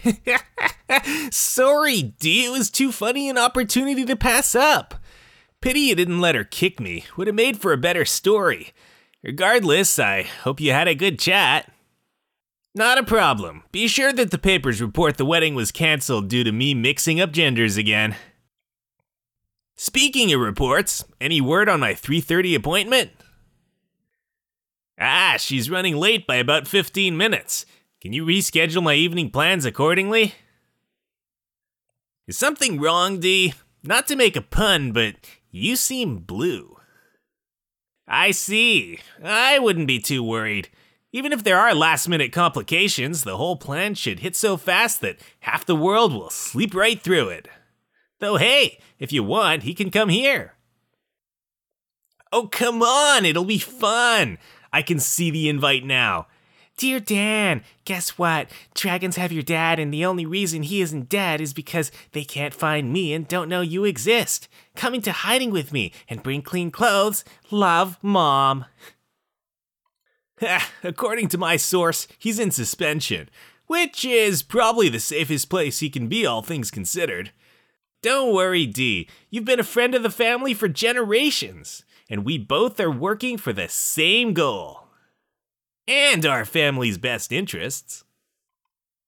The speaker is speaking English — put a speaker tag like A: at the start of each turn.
A: Sorry, D. It was too funny an opportunity to pass up. Pity you didn't let her kick me. Would have made for a better story. Regardless, I hope you had a good chat. Not a problem. Be sure that the papers report the wedding was canceled due to me mixing up genders again. Speaking of reports, any word on my 3:30 appointment? She's running late by about 15 minutes. Can you reschedule my evening plans accordingly? Is something wrong, D? Not to make a pun, but you seem blue. I see. I wouldn't be too worried. Even if there are last-minute complications, the whole plan should hit so fast that half the world will sleep right through it. Though hey, if you want, he can come here. Oh, come on, it'll be fun. I can see the invite now. Dear Dan, guess what? Dragons have your dad, and the only reason he isn't dead is because they can't find me and don't know you exist. Come into hiding with me and bring clean clothes. Love, Mom. According to my source, he's in suspension, which is probably the safest place he can be, all things considered. Don't worry, D. You've been a friend of the family for generations, and we both are working for the same goal. And our family's best interests.